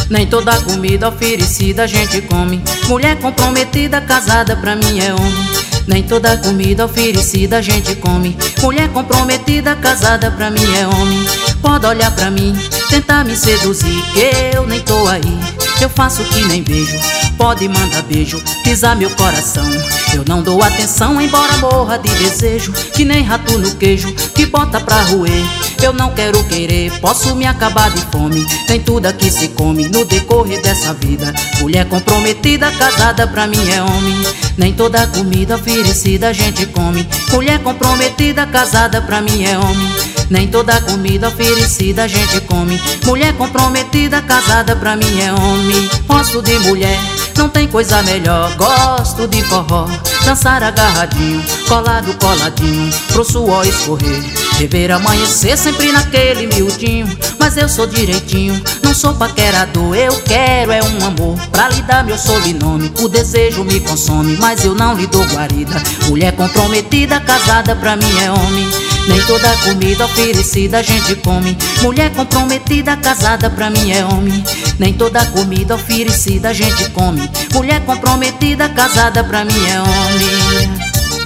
Nem toda comida oferecida a gente come. Mulher comprometida, casada, pra mim é homem. Nem toda comida oferecida a gente come. Mulher comprometida, casada, pra mim é homem. Pode olhar pra mim, tentar me seduzir, que eu nem tô aí. Eu faço que nem vejo. Pode mandar beijo, pisar meu coração. Eu não dou atenção, embora morra de desejo. Que nem rato no queijo, que bota pra roer. Eu não quero querer, posso me acabar de fome. Tem tudo aqui se come no decorrer dessa vida. Mulher comprometida, casada, pra mim é homem. Nem toda comida oferecida a gente come. Mulher comprometida, casada, pra mim é homem. Nem toda comida oferecida a gente come. Mulher comprometida, casada, pra mim é homem. Gosto de mulher, não tem coisa melhor. Gosto de forró, dançar agarradinho, colado, coladinho, pro suor escorrer. Rever amanhecer sempre naquele miudinho. Mas eu sou direitinho, não sou paquerador. Eu quero é um amor pra lhe dar meu sobrenome. O desejo me consome, mas eu não lhe dou guarida. Mulher comprometida, casada, pra mim é homem. Nem toda comida oferecida a gente come. Mulher comprometida, casada, pra mim é homem. Nem toda comida oferecida a gente come. Mulher comprometida, casada, pra mim é homem.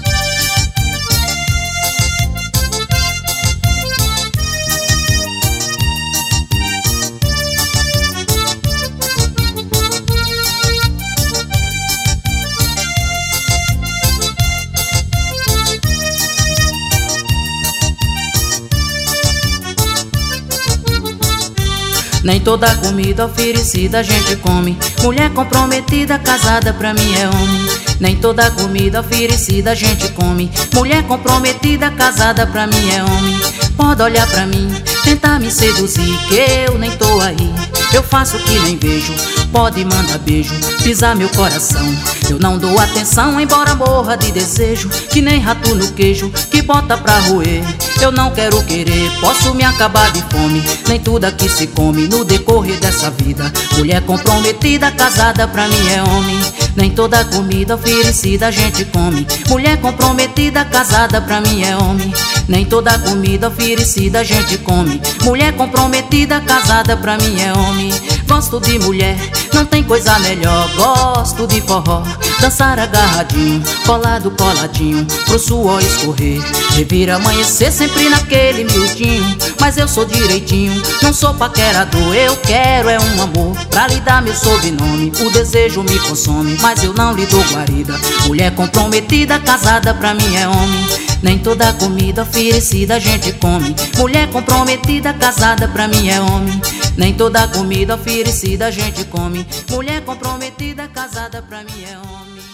Nem toda comida oferecida a gente come. Mulher comprometida, casada, pra mim é homem. Nem toda comida oferecida a gente come. Mulher comprometida, casada, pra mim é homem. Pode olhar pra mim, tentar me seduzir, que eu nem tô aí. Eu faço que nem vejo. Pode mandar beijo, pisar meu coração. Eu não dou atenção, embora morra de desejo. Que nem rato no queijo, que bota pra roer. Eu não quero querer, posso me acabar de fome. Nem tudo aqui se come no decorrer dessa vida. Mulher comprometida, casada, pra mim é homem. Nem toda comida oferecida a gente come. Mulher comprometida, casada, pra mim é homem. Nem toda comida oferecida a gente come. Mulher comprometida, casada, pra mim é homem. Gosto de mulher, não tem coisa melhor. Gosto de forró, dançar agarradinho, colado, coladinho, pro suor escorrer. Revira amanhecer sempre naquele miudinho. Mas eu sou direitinho, não sou paquerador. Eu quero é um amor pra lhe dar meu sobrenome. O desejo me consome, mas eu não lhe dou guarida. Mulher comprometida, casada, pra mim é homem. Nem toda comida oferecida a gente come. Mulher comprometida, casada, pra mim é homem. Nem toda comida oferecida a gente come. Mulher comprometida, casada, pra mim é homem.